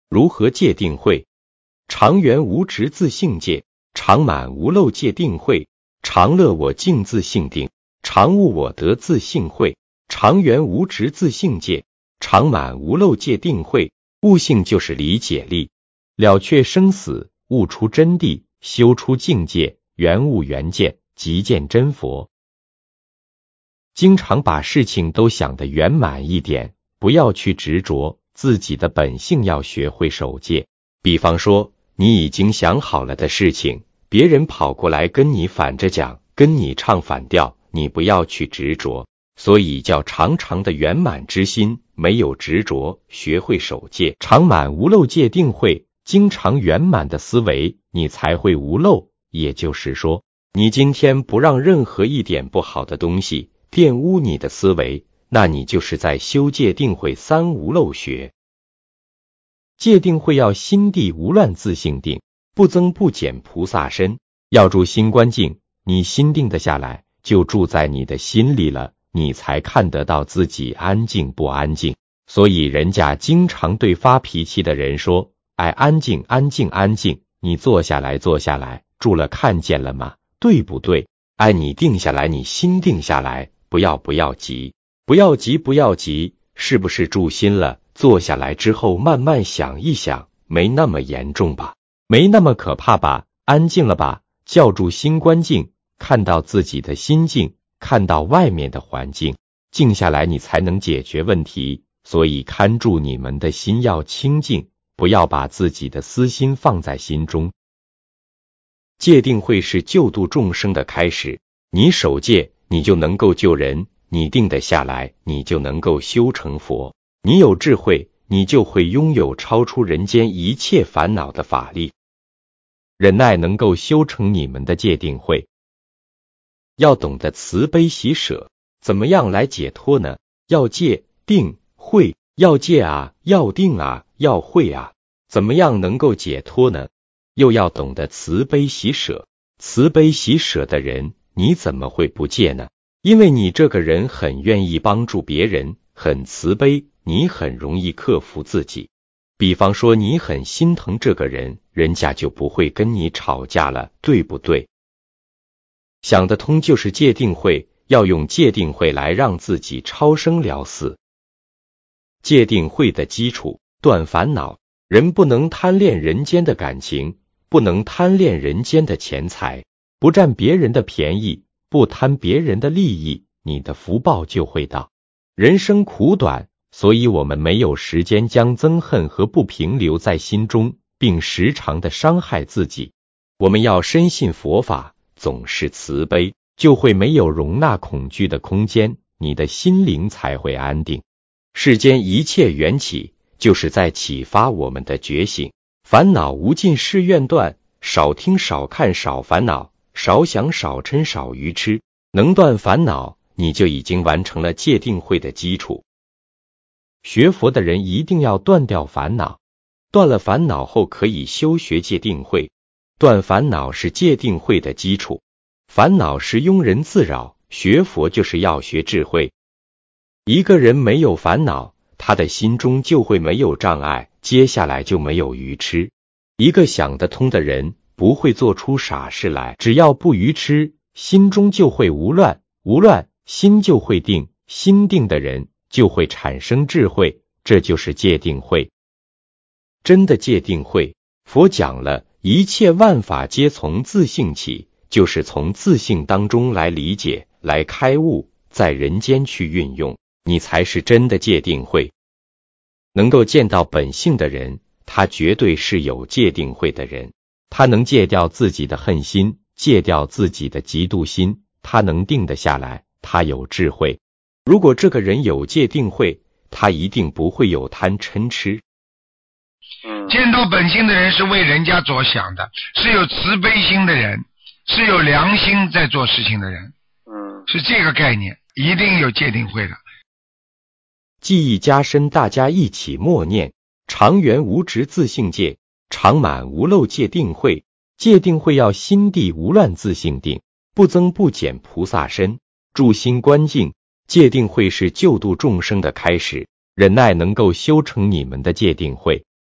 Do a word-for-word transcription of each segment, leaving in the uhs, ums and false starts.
如何戒定慧？常圆无执自性戒，常满无漏戒定慧，常乐我净自性定，常悟我得自性慧。常圆无执自性戒，常满无漏戒定慧。悟性就是理解力，了却生死，悟出真谛，修出境界，圆悟圆见，即见真佛。经常把事情都想得圆满一点，不要去执着，自己的本性要学会守戒。比方说，你已经想好了的事情，别人跑过来跟你反着讲，跟你唱反调，你不要去执着，所以叫常常的圆满之心，没有执着，学会守戒，常满无漏戒定慧。经常圆满的思维，你才会无漏。也就是说，你今天不让任何一点不好的东西玷污你的思维，那你就是在修戒定慧三无漏学。戒定慧要心地无乱自性定，不增不减菩萨身。要住心观境，你心定得下来，就住在你的心里了，你才看得到自己安静不安静。所以人家经常对发脾气的人说，哎，安静安静安静，你坐下来坐下来，住了看见了吗？对不对？哎，你定下来，你心定下来，不要不要急，不要急不要急，是不是住心了？坐下来之后慢慢想一想，没那么严重吧？没那么可怕吧？安静了吧？叫住心观境，看到自己的心境，看到外面的环境，静下来你才能解决问题。所以看住你们的心要清净，不要把自己的私心放在心中。戒定慧是救度众生的开始，你守戒，你就能够救人，你定得下来，你就能够修成佛。你有智慧，你就会拥有超出人间一切烦恼的法力。忍耐能够修成你们的戒定慧。要懂得慈悲喜舍，怎么样来解脱呢？要戒定慧，要戒啊，要定啊，要慧啊，怎么样能够解脱呢？又要懂得慈悲喜舍。慈悲喜舍的人，你怎么会不戒呢？因为你这个人很愿意帮助别人，很慈悲，你很容易克服自己。比方说你很心疼这个人，人家就不会跟你吵架了，对不对？想得通就是戒定慧，要用戒定慧来让自己超生了死。戒定慧的基础，断烦恼。人不能贪恋人间的感情，不能贪恋人间的钱财，不占别人的便宜，不贪别人的利益，你的福报就会到。人生苦短，所以我们没有时间将憎恨和不平留在心中，并时常的伤害自己。我们要深信佛法，总是慈悲，就会没有容纳恐惧的空间，你的心灵才会安定。世间一切缘起，就是在启发我们的觉醒。烦恼无尽誓愿断，少听少看少烦恼，少想少嗔少愚痴。能断烦恼，你就已经完成了戒定慧的基础。学佛的人一定要断掉烦恼，断了烦恼后可以修学戒定慧。断烦恼是戒定慧的基础。烦恼是庸人自扰，学佛就是要学智慧。一个人没有烦恼，他的心中就会没有障碍，接下来就没有愚痴。一个想得通的人不会做出傻事来，只要不愚痴，心中就会无乱，无乱心就会定，心定的人就会产生智慧，这就是戒定慧。真的戒定慧，佛讲了，一切万法皆从自性起，就是从自性当中来理解，来开悟，在人间去运用，你才是真的戒定慧。能够见到本性的人，他绝对是有戒定慧的人。他能戒掉自己的恨心，戒掉自己的嫉妒心，他能定得下来，他有智慧。如果这个人有戒定慧，他一定不会有贪嗔痴。 见到本性的人是为人家着想的，是有慈悲心的人，是有良心在做事情的人，嗯，是这个概念，一定有戒定慧的。 记忆加深，大家一起默念：常圆无执自性戒，常满无漏戒定慧。戒定慧要心地无乱自性定，不增不减菩萨身。住心观境，戒定慧是救度众生的开始。忍耐能够修成你们的戒定慧。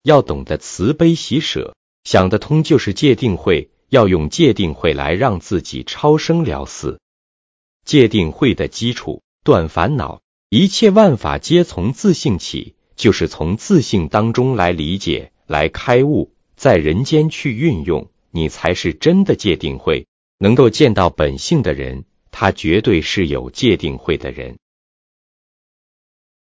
要懂得慈悲喜舍，想得通就是戒定慧，要用戒定慧来让自己超生了死。戒定慧的基础，断烦恼，一切万法皆从自性起，就是从自性当中来理解，来开悟，在人间去运用，你才是真的戒定慧。能够见到本性的人，他绝对是有戒定慧的人。